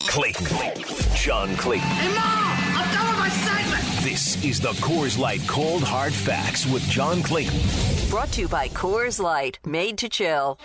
Clayton. John Clayton. Hey, Mom! I'm done with my segment! This is the Coors Light Cold Hard Facts with John Clayton. Brought to you by Coors Light, made to chill.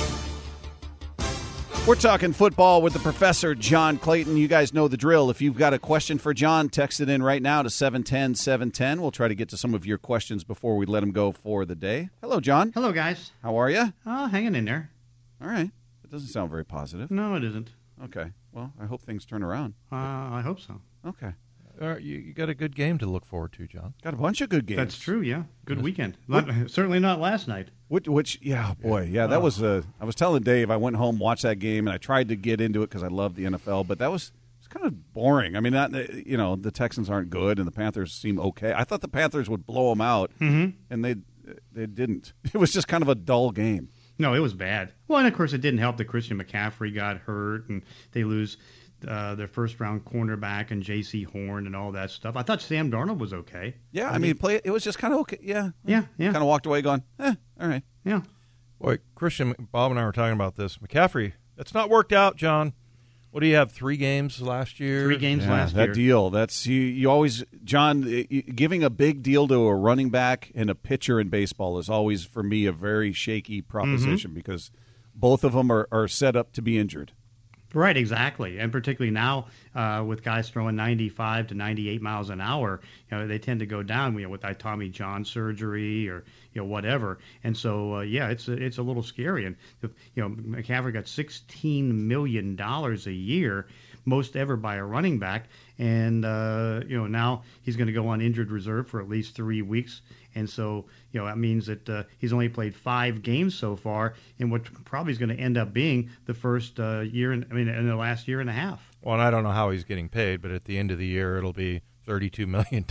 We're talking football with the professor, John Clayton. You guys know the drill. If you've got a question for John, text it in right now to 710-710. We'll try to get to some of your questions before we let him go for the day. Hello, John. Hello, guys. How are you? Hanging in there. All right. It doesn't sound very positive. No, it isn't. Okay. Well, I hope things turn around. I hope so. Okay. You got a good game to look forward to, John. Got a bunch of good games. That's true, yeah. Good weekend. Certainly not last night. Yeah, boy. Yeah, that was I was telling Dave, I went home, watched that game, and I tried to get into it because I love the NFL, but it was kind of boring. I mean, the Texans aren't good, and the Panthers seem okay. I thought the Panthers would blow them out, and they didn't. It was just kind of a dull game. No, it was bad. Well, and of course, it didn't help that Christian McCaffrey got hurt, and they lose their first-round cornerback and J.C. Horn and all that stuff. I thought Sam Darnold was okay. Yeah, I mean, it was just kind of okay. Yeah. Kind of walked away going, all right. Yeah. Boy, Christian, Bob and I were talking about this. McCaffrey, that's not worked out, John. What do you have, 3 games last year? 3 games last year. That deal, that's you always, John, giving a big deal to a running back and a pitcher in baseball is always, for me, a very shaky proposition because both of them are set up to be injured. Right, exactly, and particularly now with guys throwing 95 to 98 miles an hour, they tend to go down. With that Tommy John surgery or whatever, and so it's a little scary. And McCaffrey got $16 million a year, most ever by a running back, and now he's going to go on injured reserve for at least 3 weeks. And so, that means that he's only played 5 games so far in what probably is going to end up being the first year, in the last year and a half. Well, and I don't know how he's getting paid, but at the end of the year, it'll be $32 million.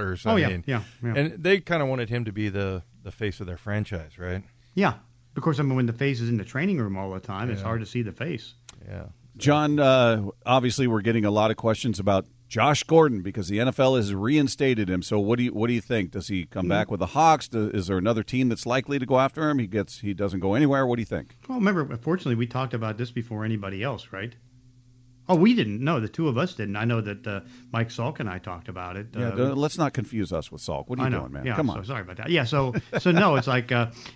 Yeah. And they kind of wanted him to be the face of their franchise, right? Yeah. Of course, when the face is in the training room all the time, it's hard to see the face. Yeah. John, obviously we're getting a lot of questions about Josh Gordon because the NFL has reinstated him. So what do you think? Does he come back with the Hawks? Is there another team that's likely to go after him? He doesn't go anywhere. What do you think? Well, remember, unfortunately, we talked about this before anybody else, right? Oh, we didn't. No, the two of us didn't. I know that Mike Salk and I talked about it. Let's not confuse us with Salk. What are you doing, man? Yeah, Come on. So sorry about that. Yeah, so no, it's like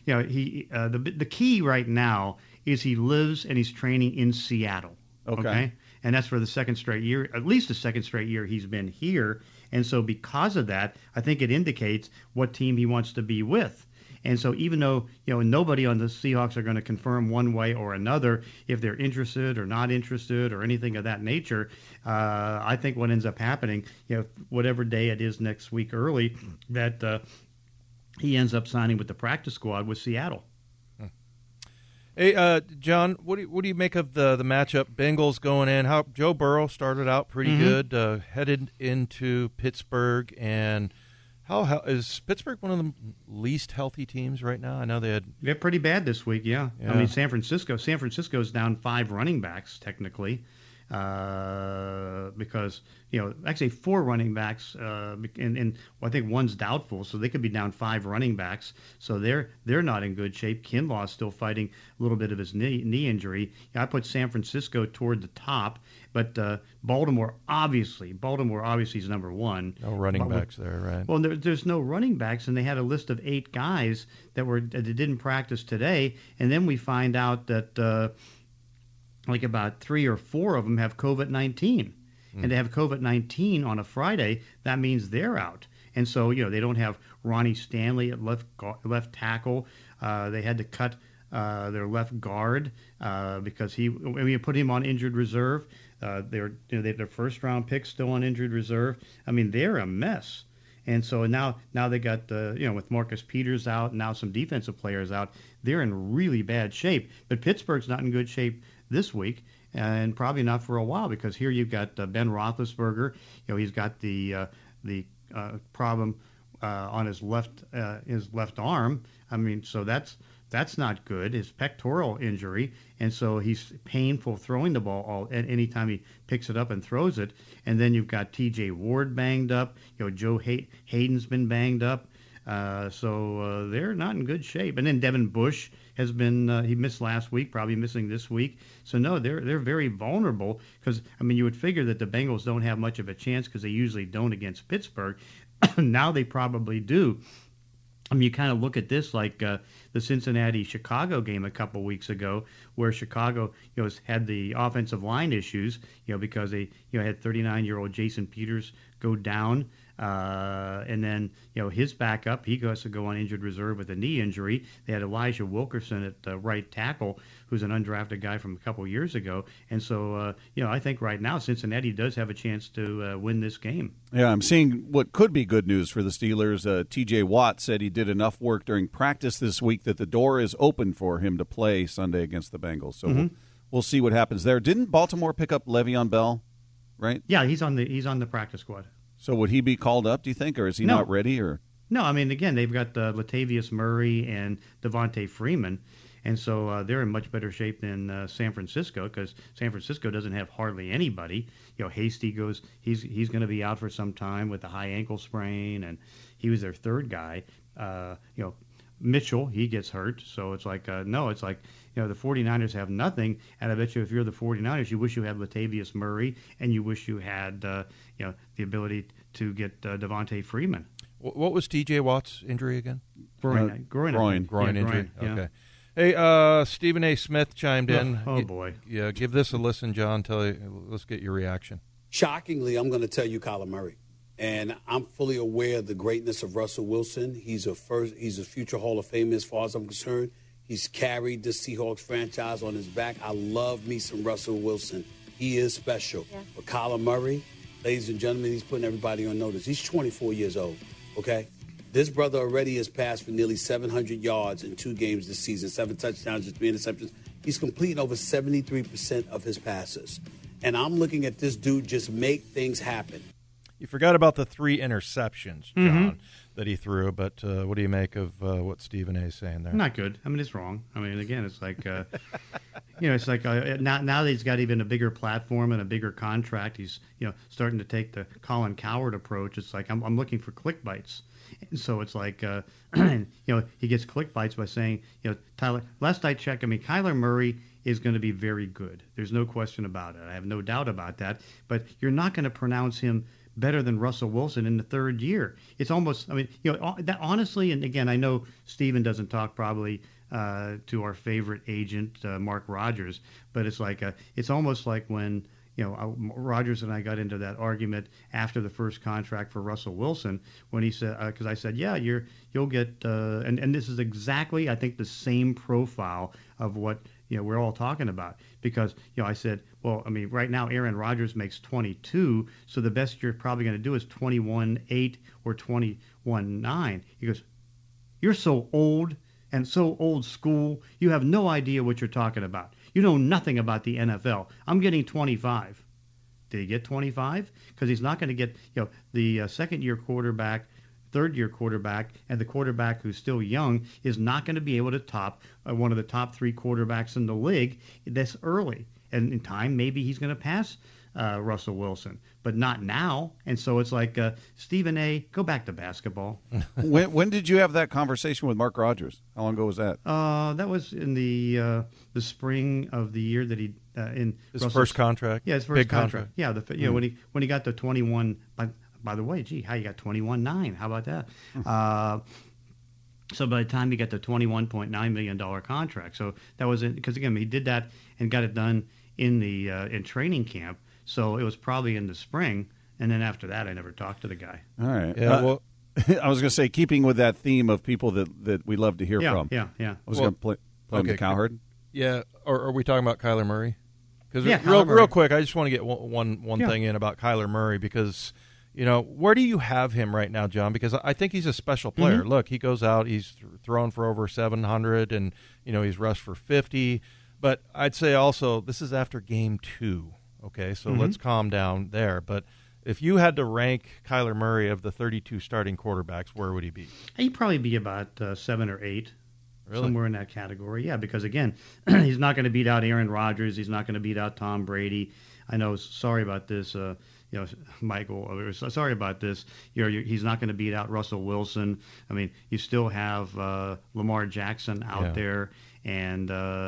the key right now is he lives and he's training in Seattle. Okay. And that's for the second straight year, at least the second straight year he's been here. And so because of that, I think it indicates what team he wants to be with. And so even though, nobody on the Seahawks are going to confirm one way or another if they're interested or not interested or anything of that nature, I think what ends up happening, whatever day it is next week early, that he ends up signing with the practice squad with Seattle. Hey, John, what do you make of the matchup? Bengals going in. How Joe Burrow started out pretty good, headed into Pittsburgh, and how is Pittsburgh one of the least healthy teams right now? I know they're pretty bad this week. Yeah. I mean San Francisco's down 5 running backs technically. Because actually 4 running backs, and I think one's doubtful, so they could be down 5 running backs. So they're not in good shape. Kinlaw's still fighting a little bit of his knee injury. I put San Francisco toward the top, but Baltimore obviously is number 1. No running backs there, right? Well, there's no running backs, and they had a list of 8 guys that didn't practice today, and then we find out that. Like about 3 or 4 of them have COVID-19. And to have COVID-19 on a Friday, that means they're out. And so, they don't have Ronnie Stanley at left tackle. They had to cut their left guard because we put him on injured reserve. They have their first-round pick still on injured reserve. I mean, they're a mess. And so now they got, with Marcus Peters out and now some defensive players out, they're in really bad shape. But Pittsburgh's not in good shape this week, and probably not for a while, because here you've got Ben Roethlisberger. He's got the problem on his left arm. I mean, so that's not good. His pectoral injury, and so he's painful throwing the ball anytime he picks it up and throws it. And then you've got T.J. Ward banged up. Joe Hayden's been banged up. So they're not in good shape. And then Devin Bush has been he missed last week, probably missing this week. So no, they're very vulnerable because I mean you would figure that the Bengals don't have much of a chance because they usually don't against Pittsburgh. Now they probably do. I mean, you kind of look at this like the Cincinnati-Chicago game a couple weeks ago, where Chicago, had the offensive line issues, because they, had 39-year-old Jason Peters go down, and then, his backup, he has to go on injured reserve with a knee injury. They had Elijah Wilkerson at right tackle, who's an undrafted guy from a couple years ago, and so, I think right now Cincinnati does have a chance to win this game. Yeah, I'm seeing what could be good news for the Steelers. T.J. Watt said he did enough work during practice this week that the door is open for him to play Sunday against the Bengals. So we'll see what happens there. Didn't Baltimore pick up Le'Veon Bell, right? Yeah, he's on the practice squad. So would he be called up, do you think, or is he not ready? Or no, I mean, again, they've got Latavius Murray and Devontae Freeman, and so they're in much better shape than San Francisco because San Francisco doesn't have hardly anybody. Hasty he's going to be out for some time with a high ankle sprain, and he was their third guy. Mitchell, he gets hurt, so it's like, the 49ers have nothing, and I bet you if you're the 49ers, you wish you had Latavius Murray, and you wish you had, the ability to get Devontae Freeman. What was T.J. Watt's injury again? Groin injury. Yeah. Okay. Hey, Stephen A. Smith chimed in. Oh, boy. Yeah, give this a listen, John. Let's get your reaction. Shockingly, I'm going to tell you Kyler Murray. And I'm fully aware of the greatness of Russell Wilson. He's a future Hall of Famer as far as I'm concerned. He's carried the Seahawks franchise on his back. I love me some Russell Wilson. He is special. Yeah. But Kyler Murray, ladies and gentlemen, he's putting everybody on notice. He's 24 years old, okay? This brother already has passed for nearly 700 yards in 2 games this season, 7 touchdowns and 3 interceptions. He's completing over 73% of his passes. And I'm looking at this dude just make things happen. You forgot about the 3 interceptions, John, that he threw. But what do you make of what Stephen A. is saying there? Not good. I mean, it's wrong. I mean, again, it's like, it's like now that he's got even a bigger platform and a bigger contract, he's starting to take the Colin Cowherd approach. It's like I'm looking for click bites. And so it's like, he gets click bites by saying, Tyler, last I checked, I mean, Kyler Murray is going to be very good. There's no question about it. I have no doubt about that. But you're not going to pronounce him better than Russell Wilson in the 3rd year. It's almost, I mean, that honestly, and again, I know Steven doesn't talk probably to our favorite agent, Mark Rogers, but it's like, it's almost like when, Rogers and I got into that argument after the first contract for Russell Wilson when he said, because I said, yeah, you'll get, and this is exactly, I think, the same profile of what, we're all talking about. Because, I said, well, I mean, right now Aaron Rodgers makes 22, so the best you're probably going to do is 21.8 or 21.9. He goes, you're so old and so old school, you have no idea what you're talking about. You know nothing about the NFL. I'm getting 25. Did he get 25? Because he's not going to get, the second-year quarterback, third-year quarterback, and the quarterback who's still young is not going to be able to top one of the top 3 quarterbacks in the league this early. And in time, maybe he's going to pass Russell Wilson, but not now. And so it's like, Stephen A., go back to basketball. When did you have that conversation with Mark Rogers? How long ago was that? That was in the spring of the year that he in his first contract. Yeah, his first contract. Yeah, when he got the 21. By the way, how you got 21.9? How about that? So by the time he got the $21.9 million contract, so that was because again he did that and got it done in the in training camp. So it was probably in the spring, and then after that, I never talked to the guy. All right. Yeah. Well, I was going to say, keeping with that theme of people that we love to hear from. Yeah. I was going to play him to Cowherd. Yeah. Or are we talking about Kyler Murray? Because Murray. real quick, I just want to get one thing in about Kyler Murray because. Where do you have him right now, John? Because I think he's a special player. Look, he goes out, he's thrown for over 700, and, he's rushed for 50. But I'd say also this is after game 2, okay? So let's calm down there. But if you had to rank Kyler Murray of the 32 starting quarterbacks, where would he be? He'd probably be about 7 or 8. Really? Somewhere in that category, yeah, because, again, he's not going to beat out Aaron Rodgers. He's not going to beat out Tom Brady. I know. Sorry about this. Michael, sorry about this. He's not going to beat out Russell Wilson. I mean, you still have Lamar Jackson out there, and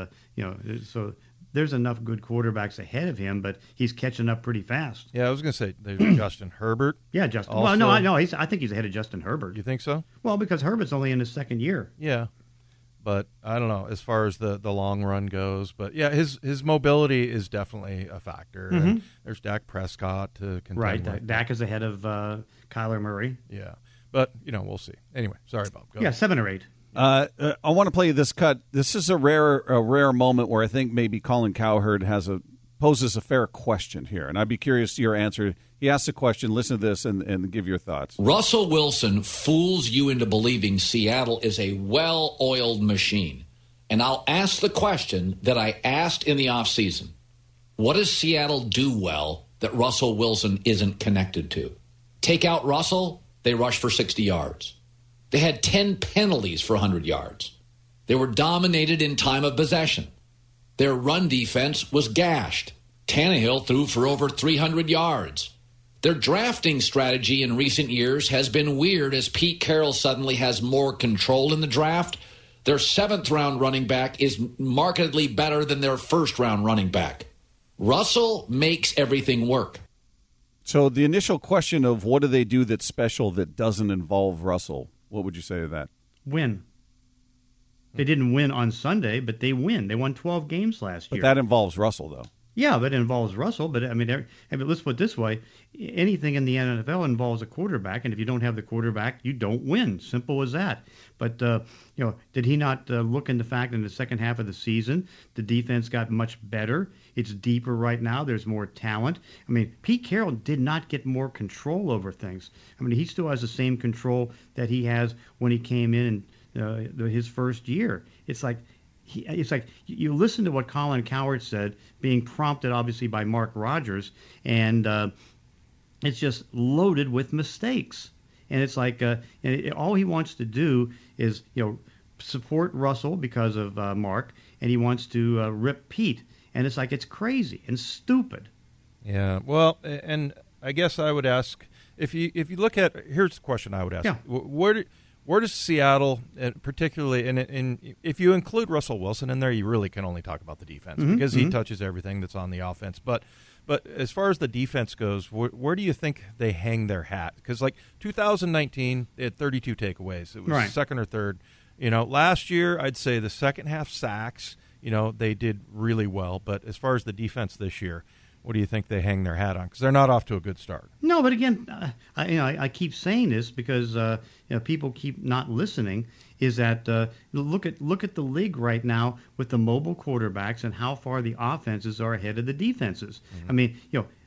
so there's enough good quarterbacks ahead of him, but he's catching up pretty fast. Yeah, I was going to say there's Justin Herbert. Yeah, Justin. Also. Well, no, I know. I think he's ahead of Justin Herbert. You think so? Well, because Herbert's only in his second year. Yeah. But I don't know as far as the long run goes. But, yeah, his mobility is definitely a factor. Mm-hmm. And there's Dak Prescott to contend Right. with. Dak is ahead of Kyler Murray. Yeah. But, we'll see. Anyway, sorry, Bob. Go. Yeah, 7 or 8. I want to play you this cut. This is a rare moment where I think maybe Colin Cowherd poses a fair question here, and I'd be curious to your answer. He asks a question. Listen to this and give your thoughts. Russell Wilson fools you into believing Seattle is a well-oiled machine. And I'll ask the question that I asked in the offseason. What does Seattle do well that Russell Wilson isn't connected to? Take out Russell, they rush for 60 yards. They had 10 penalties for 100 yards. They were dominated in time of possession. Their run defense was gashed. Tannehill threw for over 300 yards. Their drafting strategy in recent years has been weird as Pete Carroll suddenly has more control in the draft. Their 7th-round running back is markedly better than their 1st-round running back. Russell makes everything work. So the initial question of what do they do that's special that doesn't involve Russell, what would you say to that? Win. They didn't win on Sunday, but they win. They won 12 games last year. But that involves Russell, though. Yeah, but it involves Russell. But I mean, let's put it this way: anything in the NFL involves a quarterback, and if you don't have the quarterback, you don't win. Simple as that. But did he not look in the fact in the second half of the season the defense got much better? It's deeper right now. There's more talent. I mean, Pete Carroll did not get more control over things. I mean, he still has the same control that he has when he came in his first year. It's like you listen to what Colin Cowherd said, being prompted obviously by Mark Rodgers, and it's just loaded with mistakes. And it's like all he wants to do is support Russell because of Mark, and he wants to rip Pete. And it's like it's crazy and stupid. Yeah. Well, and I guess I would ask if you look at here's the question I would ask. Yeah. Where does Seattle, particularly, and if you include Russell Wilson in there, you really can only talk about the defense because he touches everything that's on the offense. But as far as the defense goes, where do you think they hang their hat? Because like 2019, they had 32 takeaways. It was second or third. Last year, I'd say the second half sacks, they did really well. But as far as the defense this year, what do you think they hang their hat on? Because they're not off to a good start. No, but again, I keep saying this because people keep not listening. Is that look at the league right now with the mobile quarterbacks and how far the offenses are ahead of the defenses. Mm-hmm. I mean,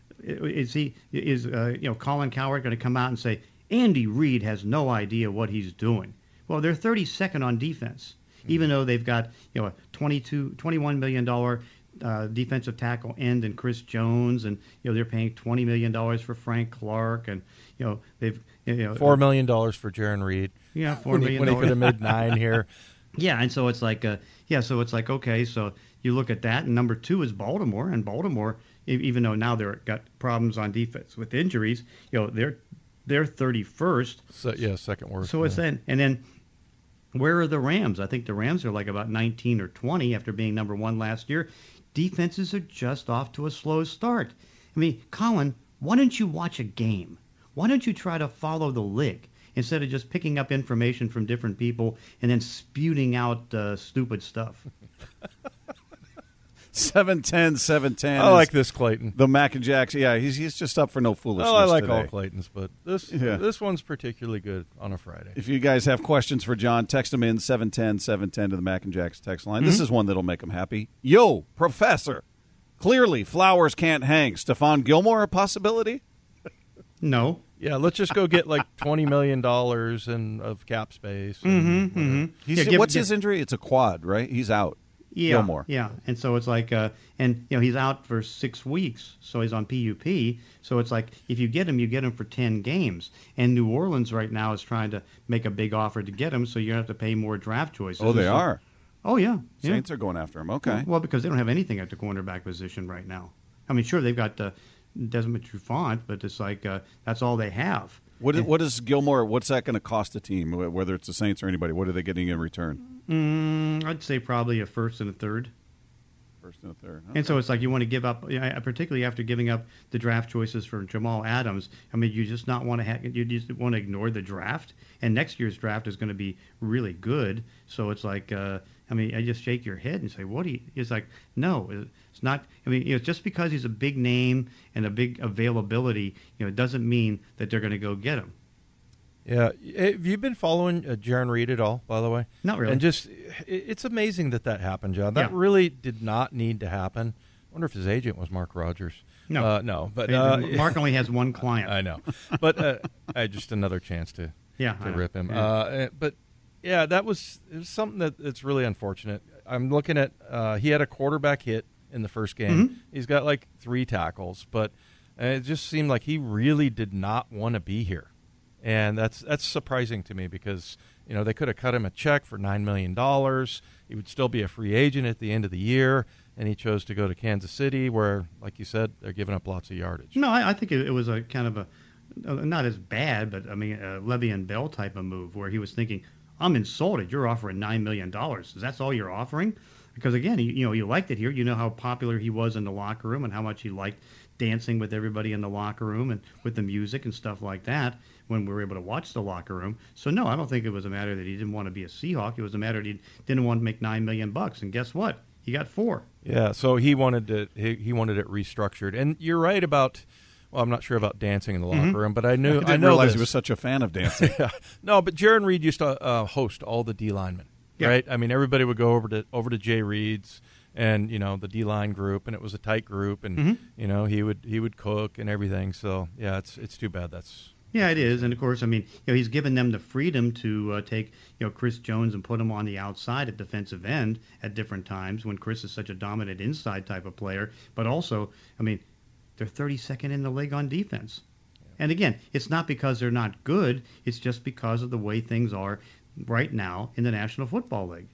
is Colin Cowherd going to come out and say Andy Reid has no idea what he's doing? Well, they're 32nd on defense, even though they've got a $21 million defensive tackle end and Chris Jones, and they're paying $20 million for Frank Clark, and they've $4 million for Jaron Reed. Yeah, $4 million when he could have made $9 here. Yeah, and so it's like okay, so you look at that, and number 2 is Baltimore, and Baltimore, even though now they've got problems on defense with injuries, they're 31st. So second worst. So it's then and then. Where are the Rams? I think the Rams are like about 19 or 20 after being number 1 last year. Defenses are just off to a slow start. I mean, Colin, why don't you watch a game? Why don't you try to follow the league instead of just picking up information from different people and then spewing out stupid stuff? 710. I like this Clayton. The Mac and Jacks. Yeah, he's just up for no foolishness. Oh, I like today. all Claytons, but this one's particularly good on a Friday. If you guys have questions for John, text them in 710 to the Mac and Jacks text line. This is one that'll make them happy. Yo, Professor. Clearly, flowers can't hang. Stephon Gilmore a possibility? No. Yeah, let's just go get like $20 million of cap space. What's his injury? It's a quad, right? He's out. Yeah, Gilmore. Yeah, and so it's like, he's out for 6 weeks, so he's on PUP. So it's like, if you get him for 10 games. And New Orleans right now is trying to make a big offer to get him, so you have to pay more draft choices. Oh, they are? Oh, yeah. Saints are going after him. Okay. Well, because they don't have anything at the cornerback position right now. I mean, sure, they've got Desmond Trufant, but it's like that's all they have. What is Gilmore? What's that going to cost the team, whether it's the Saints or anybody? What are they getting in return? I'd say probably a first and a third. First and a third. Okay. And so it's like you want to give up, particularly after giving up the draft choices for Jamal Adams. I mean, you just not want to you just want to ignore the draft. And next year's draft is going to be really good. So it's like, I just shake your head and say, what do you? It's like, no, it's not. I mean, just because he's a big name and a big availability, it doesn't mean that they're going to go get him. Yeah. Have you been following Jaron Reed at all, by the way? Not really. And it's amazing that happened, John. That really did not need to happen. I wonder if his agent was Mark Rogers. No. No. But Mark only has one client. I know. But just another chance to rip him. Yeah. But, yeah, it was something that's really unfortunate. I'm looking at he had a quarterback hit in the first game. Mm-hmm. He's got like 3 tackles. But it just seemed like he really did not want to be here. And that's surprising to me because, they could have cut him a check for $9 million. He would still be a free agent at the end of the year, and he chose to go to Kansas City where, like you said, they're giving up lots of yardage. No, I think it was a kind of not as bad, but, a Le'Veon Bell type of move where he was thinking, I'm insulted. You're offering $9 million. That's all you're offering? Because, again, you liked it here. You know how popular he was in the locker room and how much he liked dancing with everybody in the locker room and with the music and stuff like that when we were able to watch the locker room. So, no, I don't think it was a matter that he didn't want to be a Seahawk. It was a matter that he didn't want to make $9 million. And guess what? He got 4. Yeah, so he wanted it restructured. And you're right about, well, I'm not sure about dancing in the locker room, but I didn't realize he was such a fan of dancing. Yeah. No, but Jaron Reed used to host all the D linemen, right? I mean, everybody would go over to Jay Reed's and the D-line group, and it was a tight group, and he would cook and everything. So yeah, it's too bad. Yeah, it is, and of course, he's given them the freedom to take Chris Jones and put him on the outside at defensive end at different times when Chris is such a dominant inside type of player. But also, they're 32nd in the league on defense. And again, it's not because they're not good; it's just because of the way things are right now in the National Football League.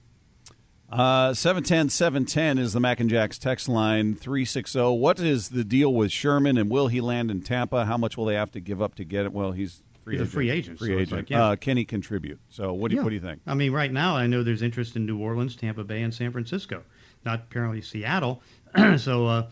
710-710 is the Mac and Jacks text line. 360. What is the deal with Sherman, and will he land in Tampa? How much will they have to give up to get it? Well, he's a free agent. Free agent. Like, can he contribute? So what do you think? Right now I know there's interest in New Orleans, Tampa Bay, and San Francisco. Not apparently Seattle. So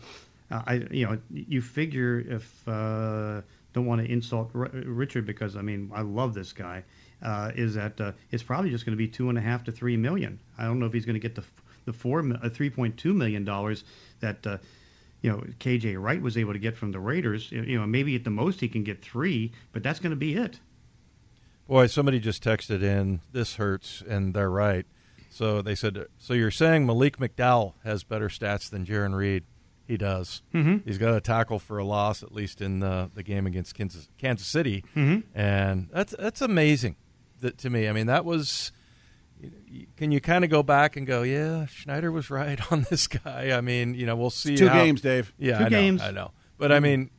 you figure if don't want to insult Richard because I love this guy. Is that it's probably just going to be $2.5 to $3 million. I don't know if he's going to get the $3.2 million that KJ Wright was able to get from the Raiders. Maybe at the most he can get 3, but that's going to be it. Boy, somebody just texted in, this hurts, and they're right. So they said, so you're saying Malik McDowell has better stats than Jaron Reed? He does. Mm-hmm. He's got a tackle for a loss, at least in the game against Kansas City, and that's amazing. To me, that was. Can you kind of go back and go, yeah, Schneider was right on this guy? We'll see. It's 2 games, Dave. Yeah, 2 games. I know. But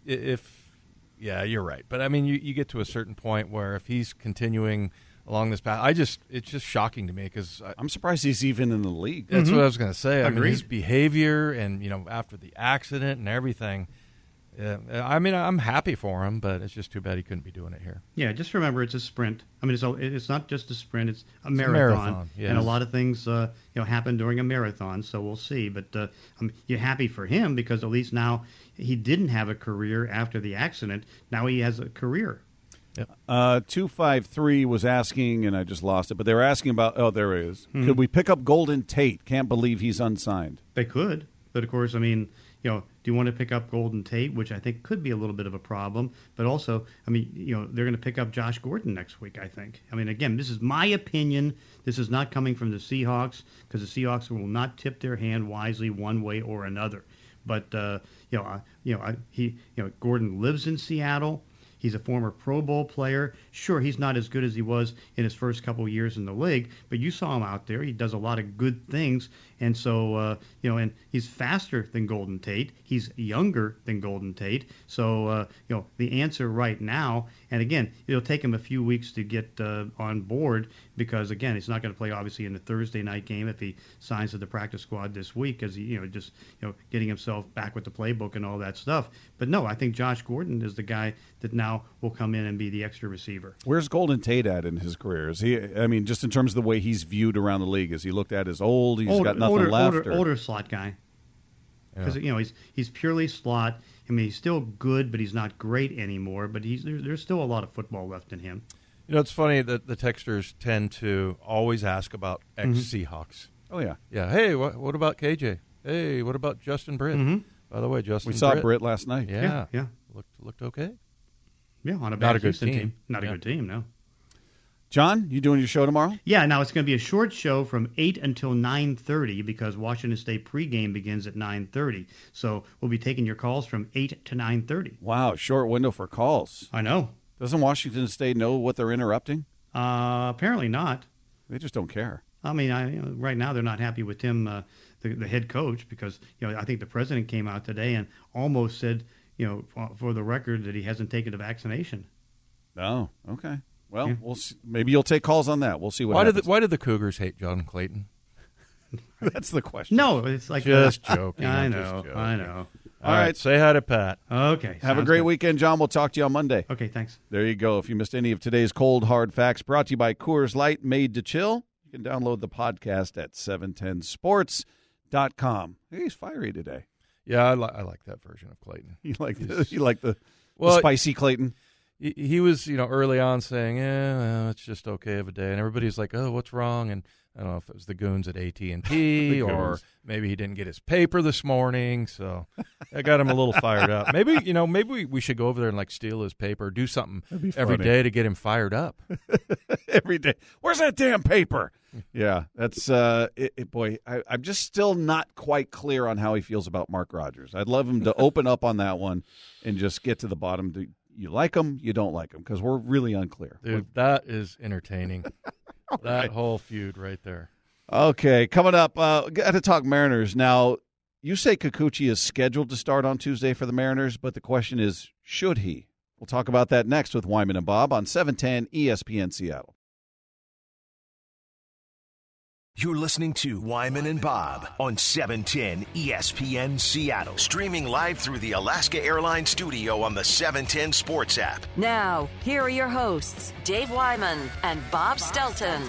you're right. But you get to a certain point where if he's continuing along this path, it's just shocking to me because I'm surprised he's even in the league. That's what I was going to say. Agreed. His behavior and after the accident and everything. Yeah, I'm happy for him, but it's just too bad he couldn't be doing it here. Yeah, just remember it's a sprint. It's not just a sprint; it's a marathon. Yes. And a lot of things happen during a marathon. So we'll see. But you're happy for him because at least now he didn't have a career after the accident. Now he has a career. Yep. 253 was asking, and I just lost it, but they were asking about. Oh, there it is. Could we pick up Golden Tate? Can't believe he's unsigned. They could, but of course, do you want to pick up Golden Tate, which I think could be a little bit of a problem, but also, they're going to pick up Josh Gordon next week, I think. Again, this is my opinion. This is not coming from the Seahawks because the Seahawks will not tip their hand wisely one way or another. But, Gordon lives in Seattle. He's a former Pro Bowl player. Sure, he's not as good as he was in his first couple of years in the league, but you saw him out there. He does a lot of good things, and so and he's faster than Golden Tate. He's younger than Golden Tate. So the answer right now, and again, it'll take him a few weeks to get on board because again, he's not going to play obviously in the Thursday night game if he signs to the practice squad this week, as he just getting himself back with the playbook and all that stuff. But no, I think Josh Gordon is the guy that now will come in and be the extra receiver. Where's Golden Tate at in his career? Is he? I mean, just in terms of the way he's viewed around the league, is he looked at as old? He's got nothing left. Older slot guy. Because he's purely slot. I mean, he's still good, but he's not great anymore. But there's still a lot of football left in him. It's funny that the texters tend to always ask about ex-Seahawks. Oh, yeah. Yeah. Hey, what about KJ? Hey, what about Justin Britt? By the way, Justin We saw Britt Britt last night. Yeah. Yeah. Looked okay. Yeah, on a Not bad a good Houston team. Not a good team, no. John, you doing your show tomorrow? Yeah, now it's going to be a short show from 8 until 9:30 because Washington State pregame begins at 9:30. So we'll be taking your calls from 8 to 9:30. Wow, short window for calls. I know. Doesn't Washington State know what they're interrupting? Apparently not. They just don't care. I mean, right now they're not happy with Tim, the head coach, because I think the president came out today and almost said, for the record, that he hasn't taken the vaccination. Oh, okay. Well, we'll see. Maybe you'll take calls on that. We'll see what happens. Why did the Cougars hate John Clayton? That's the question. No, it's like just joking. I I'm know. just joking. I know. All right, say hi to Pat. Okay. Have a great weekend, John. We'll talk to you on Monday. Okay, thanks. There you go. If you missed any of today's Cold Hard Facts, brought to you by Coors Light, made to chill, you can download the podcast at 710sports.com. Hey, he's fiery today. Yeah, I like that version of Clayton. You like the Well, spicy Clayton? He was, early on saying, it's just okay of a day. And everybody's like, oh, what's wrong? And I don't know if it was the goons at AT&T or maybe he didn't get his paper this morning. So I got him a little fired up. Maybe we should go over there and steal his paper, do something every day to get him fired up. Every day. Where's that damn paper? Yeah, that's boy. I'm just still not quite clear on how he feels about Mark Rodgers. I'd love him to open up on that one and just get to the bottom. Do you like him? You don't like him? Because we're really unclear. Dude, that is entertaining. That whole feud right there. Okay, coming up, got to talk Mariners. Now, you say Kikuchi is scheduled to start on Tuesday for the Mariners, but the question is, should he? We'll talk about that next with Wyman and Bob on 710 ESPN Seattle. You're listening to Wyman and Bob on 710 ESPN Seattle. Streaming live through the Alaska Airlines studio on the 710 Sports app. Now, here are your hosts, Dave Wyman and Bob Stelton.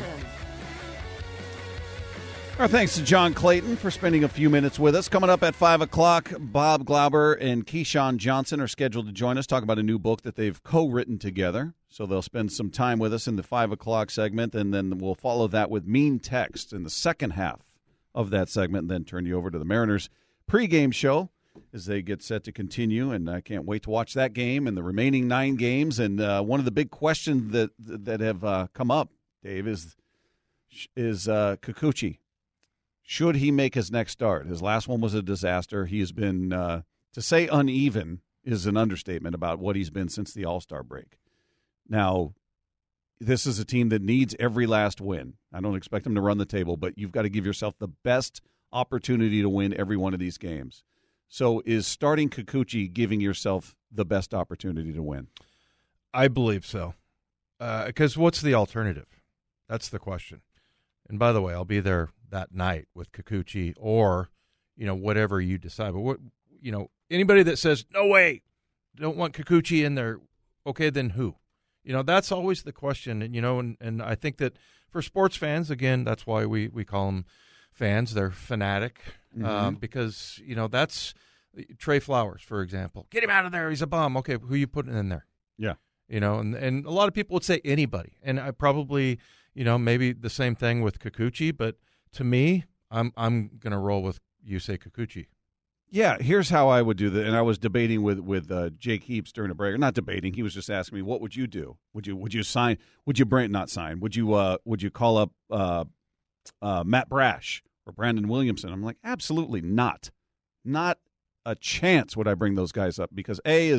Our thanks to John Clayton for spending a few minutes with us. Coming up at 5 o'clock, Bob Glauber and Keyshawn Johnson are scheduled to join us, talk about a new book that they've co-written together. So they'll spend some time with us in the 5 o'clock segment, and then we'll follow that with Mean Text in the second half of that segment, and then turn you over to the Mariners pregame show as they get set to continue. And I can't wait to watch that game and the remaining 9 games. And one of the big questions that have come up, Dave, is Kikuchi. Should he make his next start? His last one was a disaster. He has been, to say uneven is an understatement about what he's been since the All-Star break. Now, this is a team that needs every last win. I don't expect them to run the table, but you've got to give yourself the best opportunity to win every one of these games. So is starting Kikuchi giving yourself the best opportunity to win? I believe so. Because what's the alternative? That's the question. And by the way, I'll be there that night with Kikuchi or, whatever you decide. But anybody that says, no way, don't want Kikuchi in there, okay, then who? That's always the question. And I think that for sports fans, again, that's why we call them fans. They're fanatic because, that's Trey Flowers, for example. Get him out of there. He's a bum. Okay, who are you putting in there? Yeah. And a lot of people would say anybody. And I probably, maybe the same thing with Kikuchi. But to me, I'm going to roll with Yusei Kikuchi. Yeah, here's how I would do that. And I was debating with Jake Heaps during a break. Not debating. He was just asking me, what would you do? Would you sign? Would you not sign? Would you call up Matt Brash or Brandon Williamson? I'm like, absolutely not. Not a chance would I bring those guys up because A is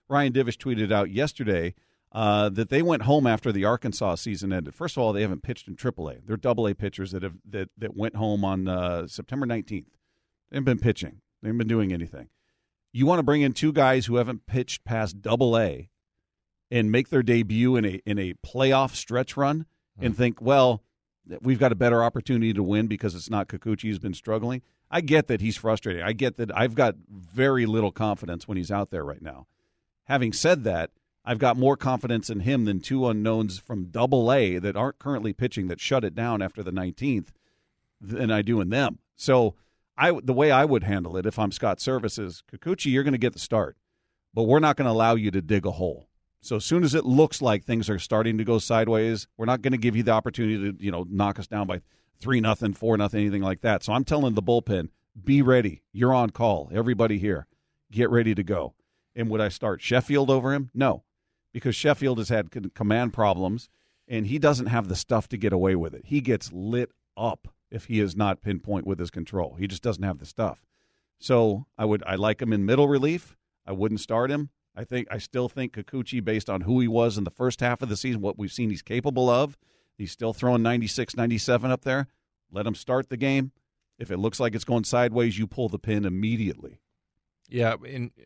Ryan Divish tweeted out yesterday that they went home after the Arkansas season ended. First of all, they haven't pitched in AAA. They're AA pitchers that went home on September 19th. They haven't been pitching. They haven't been doing anything. You want to bring in two guys who haven't pitched past AA and make their debut in a playoff stretch run and think, well, we've got a better opportunity to win because it's not Kikuchi who's been struggling. I get that he's frustrated. I get that I've got very little confidence when he's out there right now. Having said that, I've got more confidence in him than two unknowns from AA that aren't currently pitching that shut it down after the 19th than I do in them. So the way I would handle it if I'm Scott Service is, Kikuchi, you're going to get the start, but we're not going to allow you to dig a hole. So as soon as it looks like things are starting to go sideways, we're not going to give you the opportunity to, knock us down by 3-0, 4-0, anything like that. So I'm telling the bullpen, be ready. You're on call. Everybody here, get ready to go. And would I start Sheffield over him? No, because Sheffield has had command problems, and he doesn't have the stuff to get away with it. He gets lit up if he is not pinpoint with his control. He just doesn't have the stuff. So I like him in middle relief. I wouldn't start him. I still think Kikuchi, based on who he was in the first half of the season, what we've seen he's capable of, he's still throwing 96, 97 up there. Let him start the game. If it looks like it's going sideways, you pull the pin immediately. Yeah,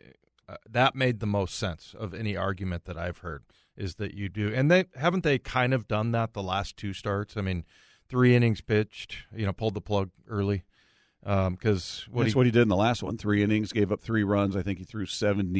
that made the most sense of any argument that I've heard, is that you do. And haven't they kind of done that the last two starts? I mean, 3 innings pitched, pulled the plug early. Because that's what he did in the last one. 3 innings, gave up 3 runs. I think he threw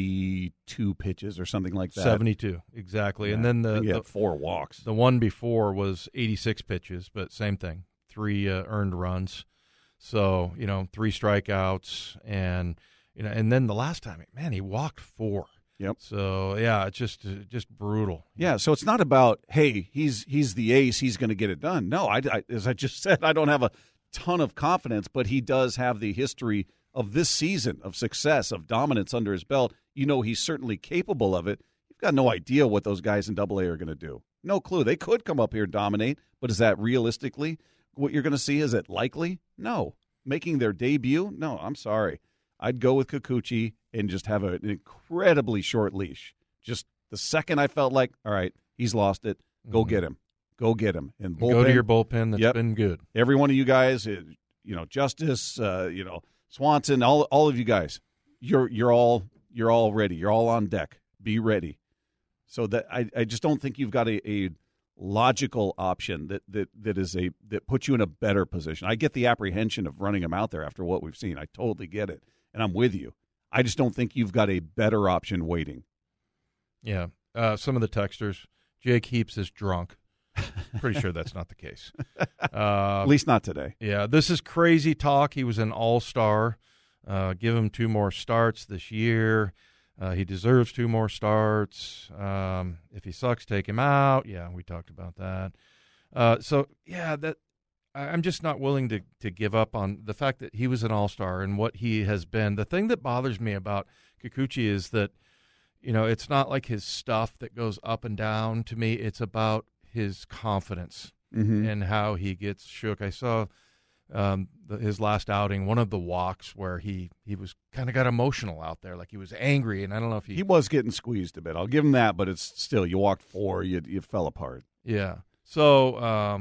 72 pitches or something like that. 72, exactly. Yeah. And then he had 4 walks. The one before was 86 pitches, but same thing, 3 earned runs. So 3 strikeouts, and then the last time, man, he walked 4. Yep. So yeah, it's just brutal. Yeah. So it's not about, hey, he's the ace, he's going to get it done. No, I as I just said, I don't have a ton of confidence, but he does have the history of this season of success, of dominance under his belt. He's certainly capable of it. You've got no idea what those guys in AA are going to do. No clue. They could come up here and dominate, but is that realistically what you're going to see? Is it likely? No. Making their debut? No, I'm sorry. I'd go with Kikuchi and just have an incredibly short leash. Just the second I felt like, all right, he's lost it, go get him. Go get him. And go to your bullpen that's been good. Every one of you guys, Justice, Swanson, all of you guys, you're all ready. You're all on deck. Be ready. So that I just don't think you've got a logical option that puts you in a better position. I get the apprehension of running him out there after what we've seen. I totally get it, and I'm with you. I just don't think you've got a better option waiting. Yeah. Some of the texters, Jake Heaps is drunk. Pretty sure that's not the case. At least not today. Yeah, this is crazy talk. He was an all-star. Give him 2 more starts this year. He deserves 2 more starts. If he sucks, take him out. Yeah, we talked about that. I'm just not willing to give up on the fact that he was an all-star and what he has been. The thing that bothers me about Kikuchi is that, it's not like his stuff that goes up and down to me. It's about his confidence and how he gets shook. I saw his last outing, one of the walks where he was kind of got emotional out there, like he was angry, and I don't know if he was getting squeezed a bit. I'll give him that, but it's still, you walked 4, you fell apart. Yeah. So,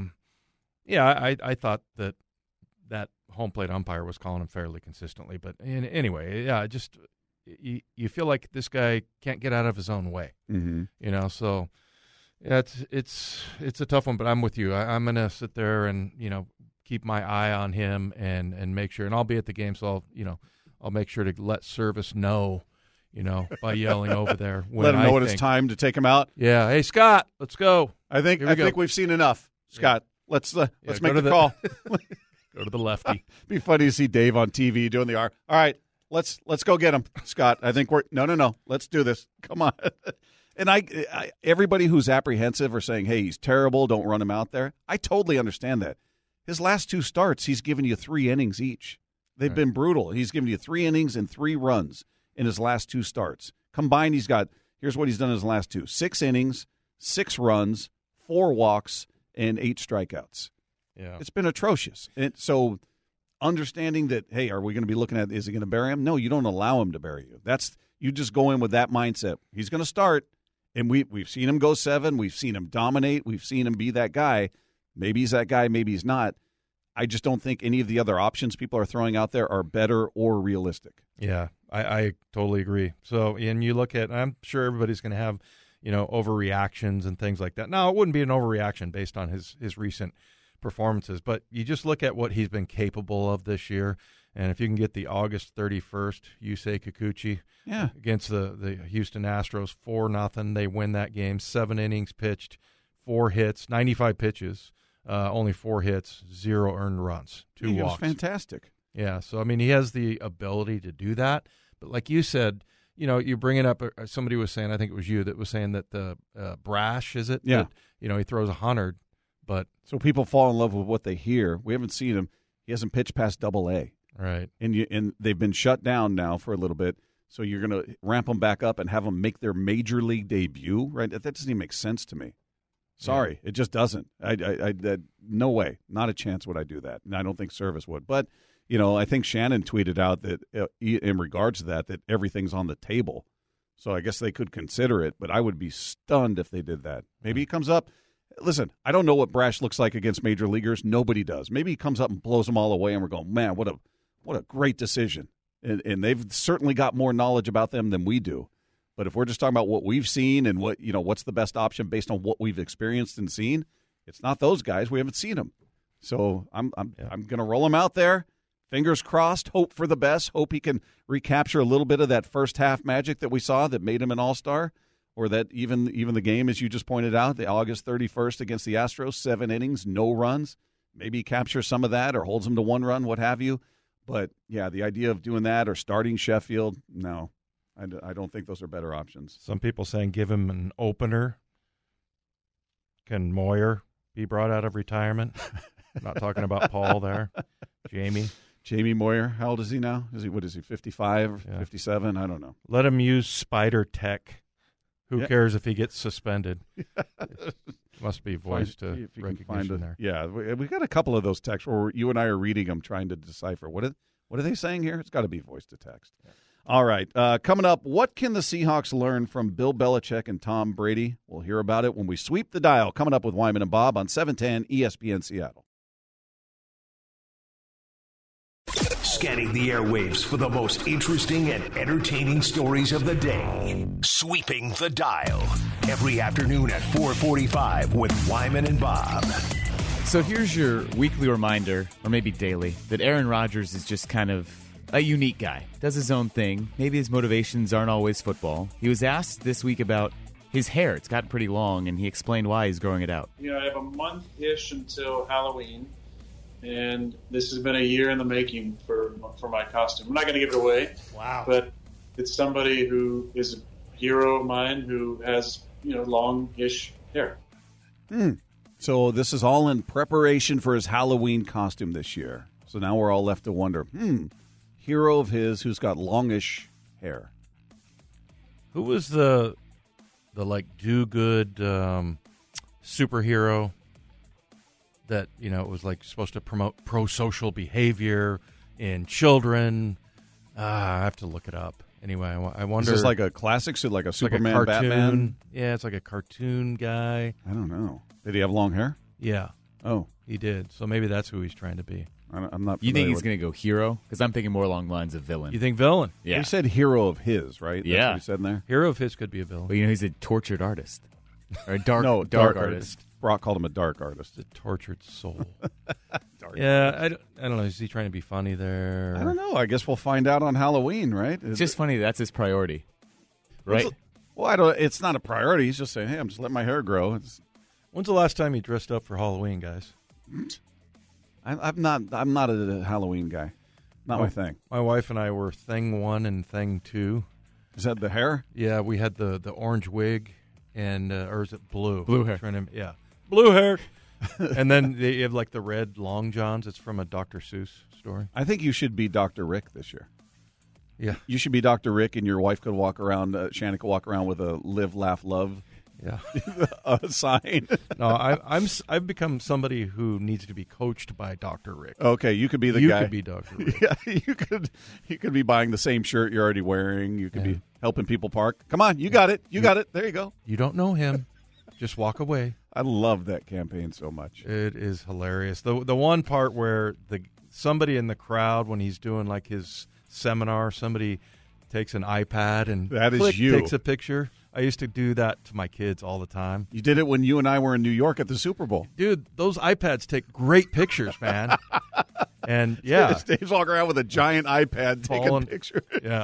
I thought that home plate umpire was calling him fairly consistently, but anyway, yeah, just you feel like this guy can't get out of his own way, so. Yeah, it's a tough one, but I'm with you. I'm going to sit there and, keep my eye on him and make sure. And I'll be at the game, so I'll make sure to let Service know, by yelling over there. Let him know when it's time to take him out. Yeah. Hey, Scott, let's go. I think we've seen enough. Scott, let's make the call. Go to the lefty. Be funny to see Dave on TV doing the R. All right, let's go get him, Scott. I think no. Let's do this. Come on. And I everybody who's apprehensive or saying, hey, he's terrible, don't run him out there, I totally understand that. His last 2 starts, he's given you 3 innings each. They've been brutal. He's given you 3 innings and 3 runs in his last 2 starts. Combined, here's what he's done in his last 2. 6 innings, 6 runs, 4 walks, and 8 strikeouts. Yeah. It's been atrocious. And so understanding that, hey, are we going to be looking at, is he going to bury him? No, you don't allow him to bury you. You just go in with that mindset. He's going to start, and we've seen him go 7. We've seen him dominate. We've seen him be that guy. Maybe he's that guy. Maybe he's not. I just don't think any of the other options people are throwing out there are better or realistic. Yeah, I totally agree. So, and you look at, I'm sure everybody's going to have, overreactions and things like that. Now, it wouldn't be an overreaction based on his recent performances, but you just look at what he's been capable of this year. And if you can get the August 31st Yusei Kikuchi against the Houston Astros, 4-0, they win that game. 7 innings pitched, 4 hits, 95 pitches, only 4 hits, 0 earned runs, 2 walks. He was fantastic. Yeah, so, I mean, he has the ability to do that. But like you said, you're bringing up, somebody was saying, I think it was you, that was saying that the Brash, is it? Yeah. That, he throws 100, but. So people fall in love with what they hear. We haven't seen him. He hasn't pitched past Double-A. Right. And they've been shut down now for a little bit. So you're going to ramp them back up and have them make their major league debut, right? That doesn't even make sense to me. Sorry, It just doesn't. No way, not a chance would I do that. And I don't think Service would. But, I think Shannon tweeted out that in regards to that everything's on the table. So I guess they could consider it, but I would be stunned if they did that. Maybe he comes up. Listen, I don't know what Brash looks like against major leaguers. Nobody does. Maybe he comes up and blows them all away, and we're going, man, what a great decision. And they've certainly got more knowledge about them than we do. But if we're just talking about what we've seen and what's the best option based on what we've experienced and seen, it's not those guys. We haven't seen them. So I'm going to roll him out there. Fingers crossed. Hope for the best. Hope he can recapture a little bit of that first half magic that we saw that made him an all-star, or that even the game, as you just pointed out, the August 31st against the Astros, 7 innings, no runs. Maybe he captures some of that or holds them to 1 run, what have you. But, yeah, the idea of doing that or starting Sheffield, no. I don't think those are better options. Some people saying give him an opener. Can Moyer be brought out of retirement? I'm not talking about Paul there. Jamie Moyer, how old is he now? What is he, 55, 57? I don't know. Let him use Spider Tech. Who cares if he gets suspended? Must be voice to recognition there. Yeah, we got a couple of those texts where you and I are reading them, trying to decipher. What are they saying here? It's got to be voice to text. Yeah. All right, coming up, what can the Seahawks learn from Bill Belichick and Tom Brady? We'll hear about it when we sweep the dial. Coming up with Wyman and Bob on 710 ESPN Seattle. Scanning the airwaves for the most interesting and entertaining stories of the day. Sweeping the dial. Every afternoon at 4:45 with Wyman and Bob. So here's your weekly reminder, or maybe daily, that Aaron Rodgers is just kind of a unique guy. Does his own thing. Maybe his motivations aren't always football. He was asked this week about his hair. It's gotten pretty long, and he explained why he's growing it out. I have a month-ish until Halloween. And this has been a year in the making for my costume. I'm not going to give it away. Wow. But it's somebody who is a hero of mine who has, long-ish hair. So this is all in preparation for his Halloween costume this year. So now we're all left to wonder, hero of his who's got longish hair. Who was the do-good superhero that, it was supposed to promote pro-social behavior in children? I have to look it up. Anyway, I wonder. Is this like a classic, so like a Superman, like a cartoon, Batman? Yeah, it's like a cartoon guy. I don't know. Did he have long hair? Yeah. Oh. He did. So maybe that's who he's trying to be. I'm not. You think he's going to go hero? Because I'm thinking more along the lines of villain. You think villain? Yeah. He said hero of his, right? That's what he said in there? Hero of his could be a villain. Well, he's a tortured artist. Or a dark artist. Brock called him a dark artist. The tortured soul. I don't know. Is he trying to be funny there? I don't know. I guess we'll find out on Halloween, right? It's just funny that's his priority, right? It's not a priority. He's just saying, hey, I'm just letting my hair grow. When's the last time you dressed up for Halloween, guys? I'm not a Halloween guy. Not my thing. My wife and I were Thing 1 and Thing 2. Is that the hair? Yeah, we had the orange wig, and or is it blue? Blue hair. Yeah, blue hair. And then they have the red long johns. It's from a Dr. Seuss story. I think you should be Dr. Rick this year. Yeah, you should be Dr. Rick, and your wife could walk around. Shannon could walk around with a "Live, Laugh, Love" Yeah. A sign. No, I've become somebody who needs to be coached by Dr. Rick. Okay, you could be the you guy. You could be Dr. Rick. Yeah, you could be buying the same shirt you're already wearing. You could be helping people park. Come on, you got it. You got it. There you go. You don't know him. Just walk away. I love that campaign so much. It is hilarious. The one part where somebody in the crowd, when he's doing like his seminar, somebody takes an iPad and takes a picture. I used to do that to my kids all the time. You did it when you and I were in New York at the Super Bowl. Dude, those iPads take great pictures, man. And yeah. Dave's walking around with a giant iPad taking pictures. Yeah.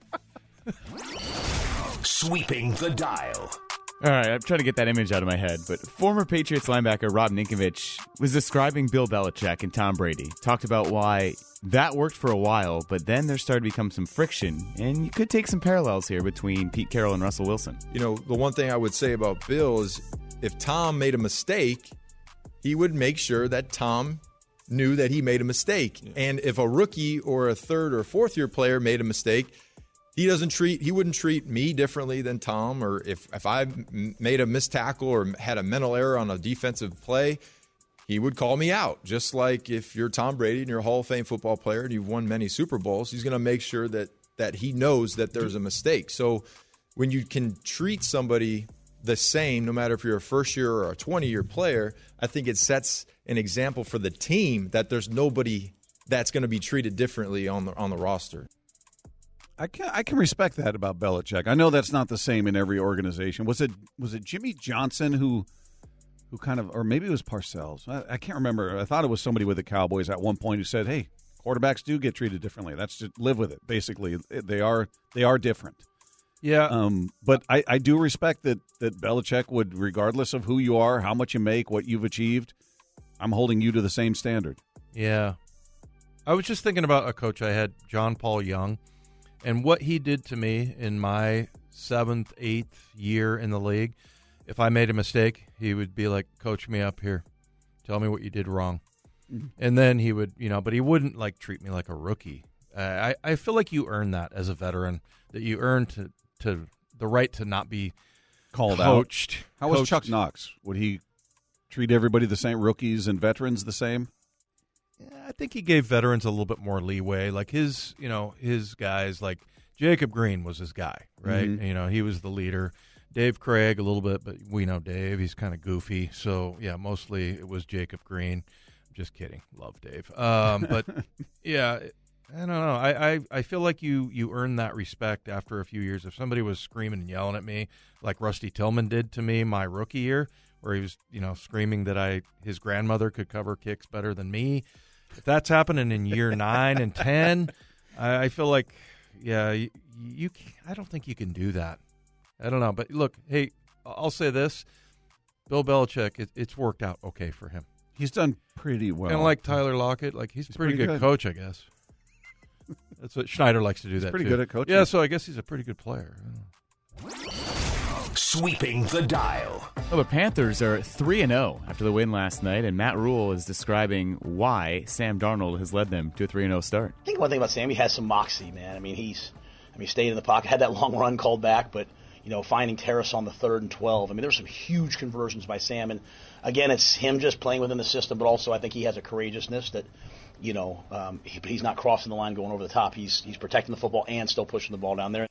Sweeping the dial. All right, I'm trying to get that image out of my head, but former Patriots linebacker Rob Ninkovich was describing Bill Belichick and Tom Brady. Talked about why that worked for a while, but then there started to become some friction, and you could take some parallels here between Pete Carroll and Russell Wilson. You know, the one thing I would say about Bill is if Tom made a mistake, he would make sure that Tom knew that he made a mistake. Yeah. And if a rookie or a third or fourth year player made a mistake, he wouldn't treat me differently than Tom, or if I made a missed tackle or had a mental error on a defensive play, he would call me out. Just like if you're Tom Brady and you're a Hall of Fame football player and you've won many Super Bowls, he's going to make sure that he knows that there's a mistake. So when you can treat somebody the same, no matter if you're a first-year or a 20-year player, I think it sets an example for the team that there's nobody that's going to be treated differently on the roster. I can respect that about Belichick. I know that's not the same in every organization. Was it Jimmy Johnson who kind of, or maybe it was Parcells? I can't remember. I thought it was somebody with the Cowboys at one point who said, "Hey, quarterbacks do get treated differently. That's just live with it." Basically, they are different. Yeah. But I do respect that Belichick would, regardless of who you are, how much you make, what you've achieved, I'm holding you to the same standard. Yeah. I was just thinking about a coach I had, John Paul Young. And what he did to me in my 7th, 8th year in the league, if I made a mistake, he would be like, "Coach me up here. Tell me what you did wrong." Mm-hmm. And then he would, but he wouldn't like treat me like a rookie. I feel like you earn that as a veteran, that you earn to the right to not be called coached. How was Chuck Knox? Would he treat everybody the same, rookies and veterans the same? I think he gave veterans a little bit more leeway. Like his guys, like Jacob Green was his guy, right? Mm-hmm. He was the leader. Dave Craig a little bit, but we know Dave. He's kind of goofy. So, yeah, mostly it was Jacob Green. Just kidding. Love Dave. But, yeah, I don't know. I feel like you earn that respect after a few years. If somebody was screaming and yelling at me like Rusty Tillman did to me my rookie year, where he was, screaming that his grandmother could cover kicks better than me. If that's happening in year 9 and 10, I feel like, yeah, I don't think you can do that. I don't know. But look, hey, I'll say this. Bill Belichick, it's worked out okay for him. He's done pretty well. And like Tyler Lockett, like he's a pretty good coach, I guess. That's what Schneider likes to do. He's pretty good at coaching. Yeah, so I guess he's a pretty good player. Sweeping the dial. Well, the Panthers are 3-0 after the win last night, and Matt Rule is describing why Sam Darnold has led them to a 3-0 start. I think one thing about Sam, he has some moxie, man. I mean, he stayed in the pocket, had that long run called back, but finding Terrace on the 3rd and 12. I mean, there were some huge conversions by Sam, and again, it's him just playing within the system, but also I think he has a courageousness that, he's not crossing the line, going over the top. He's protecting the football and still pushing the ball down there.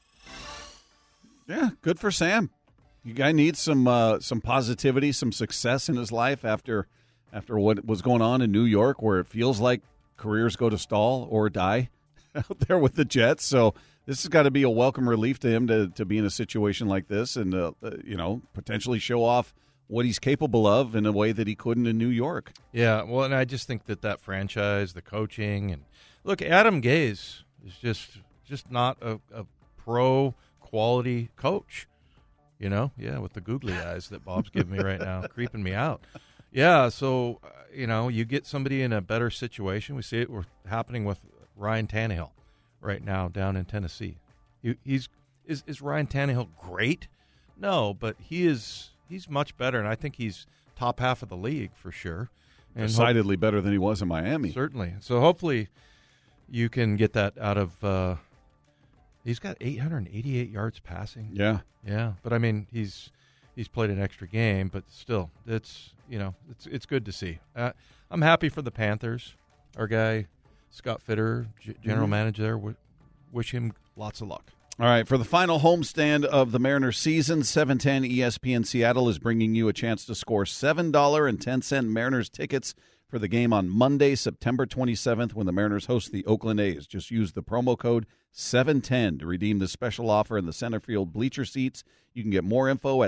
Yeah, good for Sam. You guy needs some positivity, some success in his life after what was going on in New York, where it feels like careers go to stall or die out there with the Jets. So this has got to be a welcome relief to him to be in a situation like this and potentially show off what he's capable of in a way that he couldn't in New York. Yeah, well, and I just think that franchise, the coaching, and look, Adam Gase is just not a pro quality coach. With the googly eyes that Bob's giving me right now, creeping me out. Yeah, so, you get somebody in a better situation. We see it happening with Ryan Tannehill right now down in Tennessee. Is Ryan Tannehill great? No, but he's much better, and I think he's top half of the league for sure. And decidedly better than he was in Miami. Certainly. So hopefully you can get that out of he's got 888 yards passing. Yeah. Yeah, but I mean, he's he's played an extra game, but still, it's good to see. I'm happy for the Panthers. Our guy Scott Fitter, general manager there, wish him lots of luck. All right, for the final homestand of the Mariners season, 710 ESPN Seattle is bringing you a chance to score $7.10 Mariners tickets for the game on Monday, September 27th, when the Mariners host the Oakland A's. Just use the promo code 710 to redeem the special offer in the center field bleacher seats. You can get more info at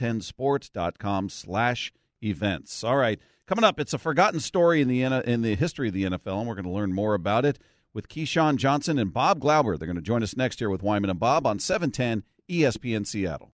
710sports.com/events. All right, coming up, it's a forgotten story in the history of the NFL, and we're going to learn more about it with Keyshawn Johnson and Bob Glauber. They're going to join us next here with Wyman and Bob on 710 ESPN Seattle.